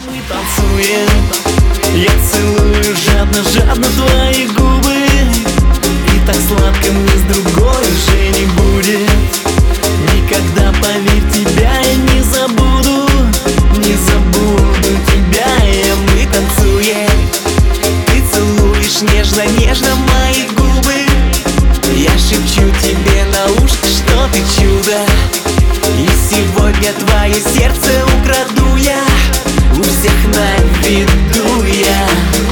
Мы танцуем, я целую жадно твои губы. И так сладко мне с другой уже не будет. Никогда, поверь, тебя я не забуду. Не забуду тебя я. Мы танцуем, ты целуешь нежно мои губы. Я шепчу тебе на ушко, что ты чудо. И сегодня твое сердце украду я. У всех на виду я.